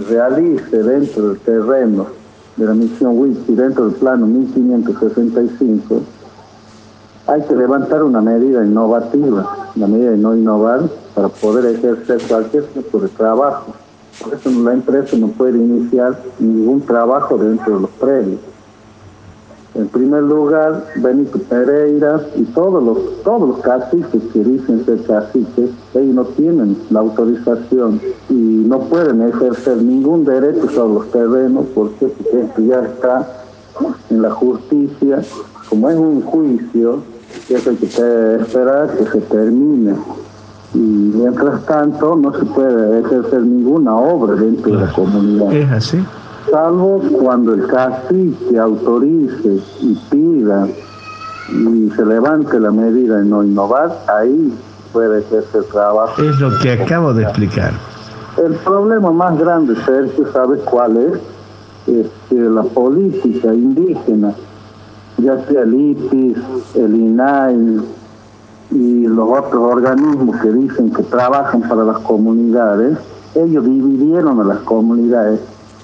realice dentro del terreno de la misión Whisky, dentro del plano 1565, hay que levantar una medida innovativa, una medida de no innovar para poder ejercer cualquier tipo de trabajo. Por eso la empresa no puede iniciar ningún trabajo dentro de los predios. En primer lugar, Benito Pereira y todos los caciques que dicen ser caciques, ellos no tienen la autorización y no pueden ejercer ningún derecho sobre los terrenos, porque esto ya está en la justicia. Como es un juicio, eso hay que esperar que se termine. Y mientras tanto, no se puede ejercer ninguna obra dentro de la comunidad. ¿Es así? Salvo cuando el cacique autorice y pida y se levante la medida de no innovar, ahí puede ejercer trabajo. Es lo que acabo de explicar. El problema más grande, Sergio, ¿sabes cuál es? Es que la política indígena, ya sea el IPIS, el INAI y los otros organismos que dicen que trabajan para las comunidades, ellos dividieron a las comunidades.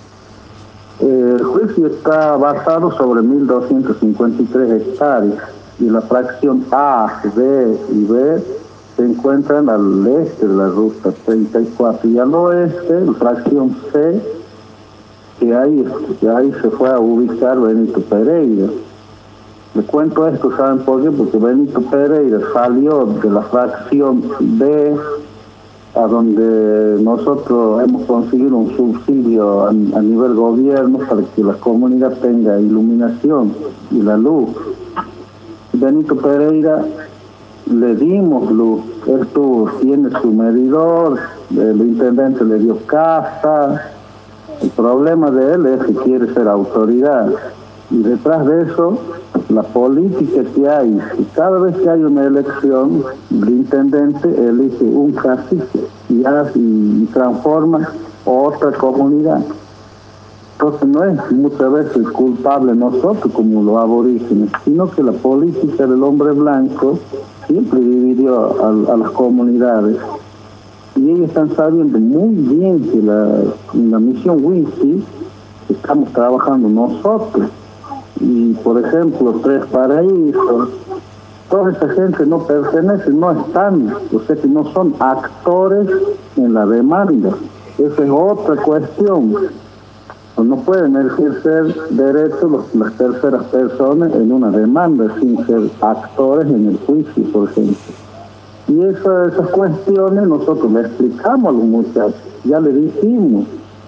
El juicio está basado sobre 1.253 hectáreas y la fracción A, B y B se encuentran al este de la ruta 34 y al oeste la fracción C, que ahí se fue a ubicar Benito Pereira. Le cuento esto, ¿saben por qué? Porque Benito Pereira salió de la fracción B, a donde nosotros hemos conseguido un subsidio a nivel gobierno para que la comunidad tenga iluminación y la luz. Benito Pereira le dimos luz, él tiene su medidor, el intendente le dio casa. El problema de él es que quiere ser autoridad y detrás de eso la política que hay, y cada vez que hay una elección, el intendente elige un cacique y transforma otra comunidad. Entonces no es muchas veces culpable nosotros como los aborígenes, sino que la política del hombre blanco siempre dividió a las comunidades. Y ellos están sabiendo muy bien que en la misión Whisky estamos trabajando nosotros. Y por ejemplo, Tres Paraísos, toda esa gente no pertenece, no están, o sea que no son actores en la demanda. Esa es otra cuestión. No pueden ejercer derechos las terceras personas en una demanda sin ser actores en el juicio, por ejemplo. Y esas cuestiones nosotros le explicamos a los muchachos, ya le dijimos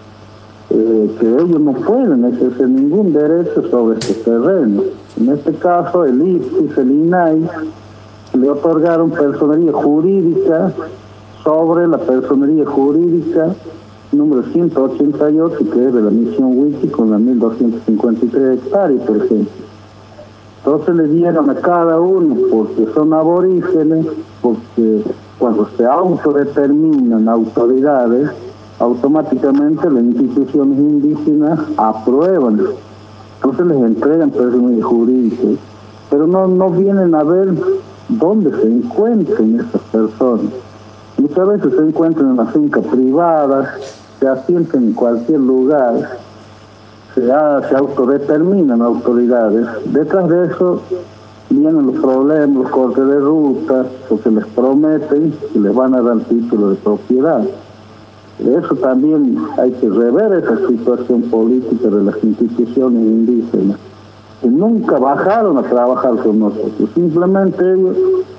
que ellos no pueden ejercer ningún derecho sobre este terreno. En este caso, el IPIS, el INAI, le otorgaron personería jurídica sobre la personería jurídica número 188, que es de la misión Whisky, con las 1.253 hectáreas, por ejemplo. Entonces le dieron a cada uno, porque son aborígenes, porque cuando se autodeterminan autoridades, automáticamente las instituciones indígenas aprueban. Entonces les entregan personas jurídicas, pero no vienen a ver dónde se encuentran esas personas. Muchas veces se encuentran en una finca privada, se asientan en cualquier lugar, se autodeterminan autoridades. Detrás de eso vienen los problemas, los cortes de ruta, porque les prometen que les van a dar título de propiedad. Eso también hay que rever esa situación política de las instituciones indígenas, que nunca bajaron a trabajar con nosotros, simplemente ellos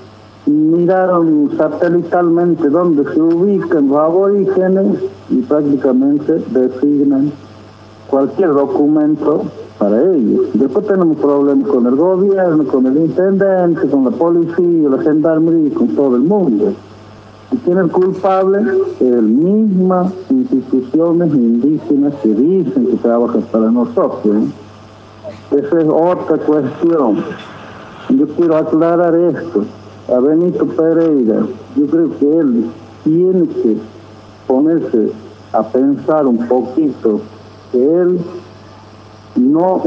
miraron satelitalmente dónde se ubican los aborígenes y prácticamente designan cualquier documento para ellos. Después tenemos problemas con el gobierno, con el intendente, con la policía, la gendarmería, con todo el mundo. ¿Y quién es el culpable? El mismas instituciones indígenas que dicen que trabajan para nosotros. Esa es otra cuestión. Yo quiero aclarar esto. A Benito Pereira, yo creo que él tiene que ponerse a pensar un poquito que él no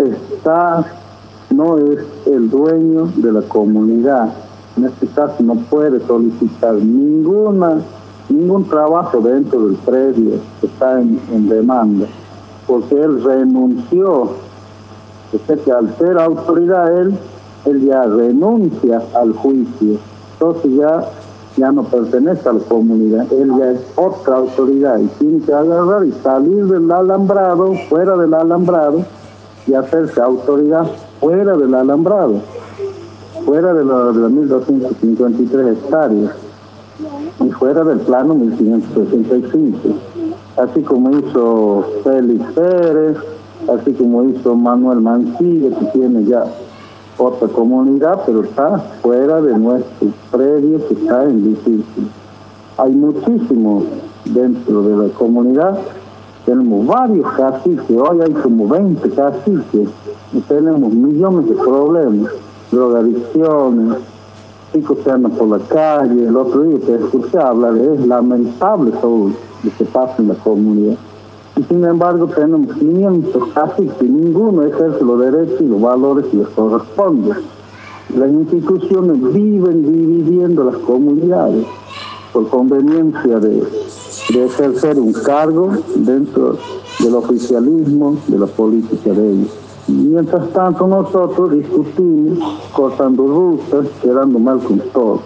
es el dueño de la comunidad. En este caso no puede solicitar ninguna ningún trabajo dentro del predio está en demanda, porque él renunció. O sea que al ser autoridad él ya renuncia al juicio, entonces ya no pertenece a la comunidad, él ya es otra autoridad y tiene que agarrar y salir del alambrado, fuera del alambrado, y hacerse autoridad fuera del alambrado, fuera de las 1.253 hectáreas y fuera del plano 1.565, así como hizo Félix Pérez, así como hizo Manuel Mancilla, que tiene ya otra comunidad, pero está fuera de nuestro predio, que está en litigio. Hay muchísimos dentro de la comunidad, tenemos varios caciques, hoy hay como 20 caciques, y tenemos millones de problemas, drogadicciones, chicos que andan por la calle. El otro día te escuché hablar, es lamentable todo lo que pasa en la comunidad. Y sin embargo tenemos 500 caciques, ninguno ejerce los derechos y los valores que les corresponden. Las instituciones viven dividiendo las comunidades por conveniencia de ejercer un cargo dentro del oficialismo, de la política de ellos. Mientras tanto nosotros discutimos, cortando rutas, quedando mal con todo.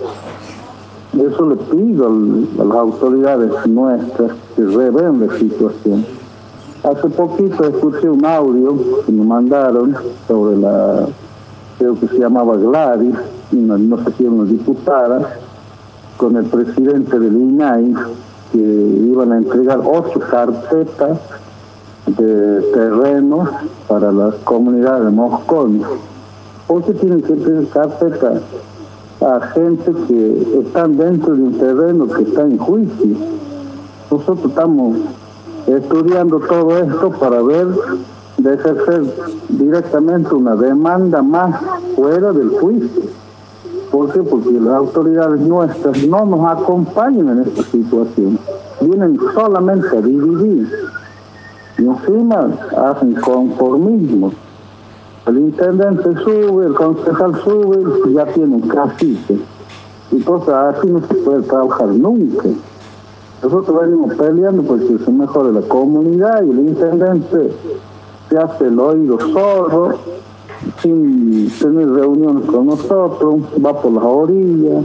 Eso le pido a las autoridades nuestras que revelen la situación. Hace poquito escuché un audio que me mandaron sobre creo que se llamaba Gladys, no sé quién, una diputada, con el presidente del INAI, que iban a entregar 8 carpetas de terrenos para las comunidades de Mosconi. ¿Por qué tienen que entregar carpetas a gente que están dentro de un terreno que está en juicio? Nosotros estamos estudiando todo esto para ver de ejercer directamente una demanda más fuera del juicio. ¿Por qué? Porque las autoridades nuestras no nos acompañan en esta situación, vienen solamente a dividir y encima hacen conformismo. El intendente sube, el concejal sube y ya tienen cacique. Entonces así no se puede trabajar nunca. Nosotros venimos peleando porque se mejore la comunidad y el intendente se hace el oído sordo, sin tener reuniones con nosotros, va por las orillas.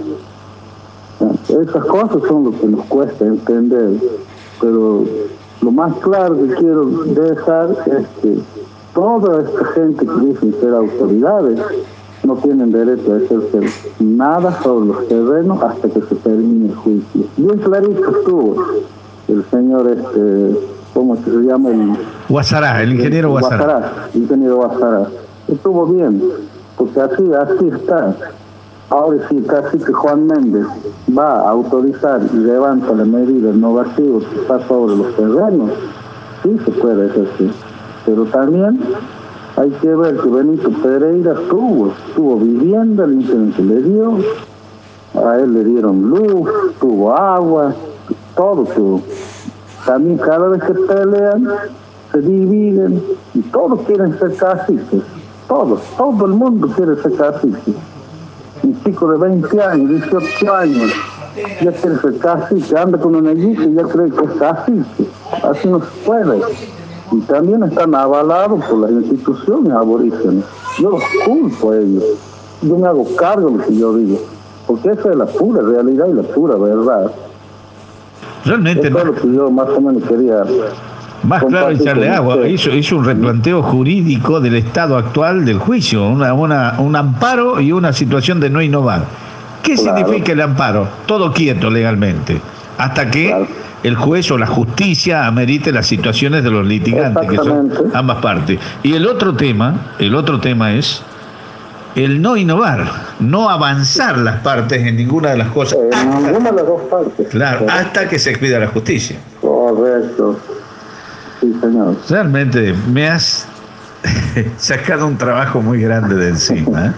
Esas cosas son lo que nos cuesta entender, pero lo más claro que quiero dejar es que toda esta gente que dicen ser autoridades no tienen derecho a ejercer nada sobre los terrenos hasta que se termine el juicio. Bien clarito estuvo el señor, ¿cómo se llama? Guasará, el ingeniero Guasará. Ingeniero Guasará. Estuvo bien, porque así está. Ahora sí, casi que Juan Méndez va a autorizar y levanta la medida innovativa que está sobre los terrenos, sí se puede ejercer. Pero también hay que ver que Benito Pereira tuvo vivienda, el intendente le dio, a él le dieron luz, tuvo agua, todo tuvo. También cada vez que pelean, se dividen y todos quieren ser caciques. Todo el mundo quiere ser cacique. Un chico de 20 años, 18 años, ya quiere ser cacique, anda con una guisa y ya cree que es cacique. Así no se puede. Y también están avalados por las instituciones aborígenes. Yo los culpo a ellos. Yo me hago cargo de lo que yo digo. Porque esa es la pura realidad y la pura verdad. Realmente eso es lo que yo más o menos quería. Más claro echarle agua. Hizo un replanteo jurídico del estado actual del juicio, un amparo y una situación de no innovar. ¿Qué significa el amparo? Todo quieto legalmente, hasta que el juez o la justicia amerite las situaciones de los litigantes, que son ambas partes. Y el otro tema es el no innovar, no avanzar las partes en ninguna de las cosas. Ninguna de las dos partes. Claro, hasta que se expida la justicia. Correcto. Sí, señor. Realmente me has sacado un trabajo muy grande de encima.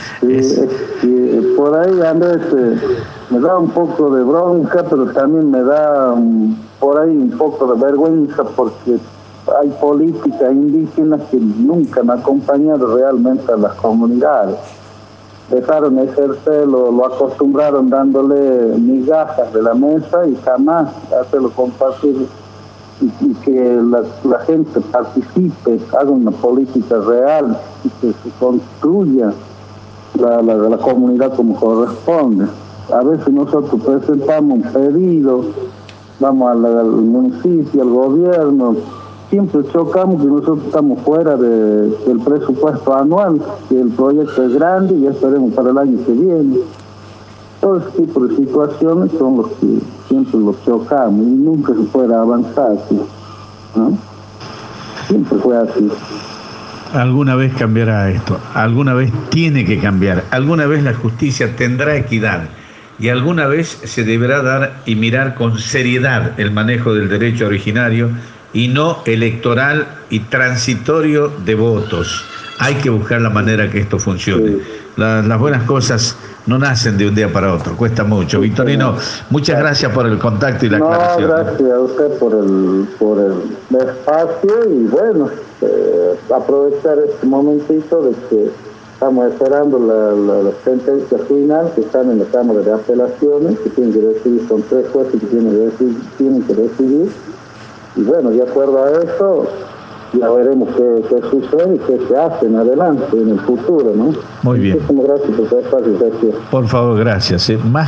Sí, por ahí Andrés me da un poco de bronca, pero también me da por ahí un poco de vergüenza, porque hay políticas indígenas que nunca han acompañado realmente a las comunidades. dejaron ejercer, lo acostumbraron dándole migajas de la mesa y jamás hacerlo compartir y que la gente participe, haga una política real y que se construya la comunidad como corresponde. A veces nosotros presentamos un pedido, vamos al municipio, al gobierno, siempre chocamos que nosotros estamos fuera del presupuesto anual, que el proyecto es grande y ya esperemos para el año que viene. Todo ese tipo de situaciones son los que siempre los chocamos y nunca se puede avanzar, ¿no? Siempre fue así. Alguna vez cambiará esto, alguna vez tiene que cambiar, alguna vez la justicia tendrá equidad y alguna vez se deberá dar y mirar con seriedad el manejo del derecho originario y no electoral y transitorio de votos. Hay que buscar la manera que esto funcione. Sí. Las buenas cosas no nacen de un día para otro, cuesta mucho. Sí, Victorino, muchas gracias por el contacto y la aclaración. Gracias a usted por el espacio y bueno, aprovechar este momentito de que estamos esperando la sentencia final que están en la Cámara de Apelaciones, que tienen que decidir, son 3 jueces que tienen que decidir. Y bueno, de acuerdo a eso, ya veremos qué sucede y qué se hace en adelante, en el futuro, ¿no? Muy bien. Muchísimas gracias por su espacio, gracias. Por favor, gracias. Más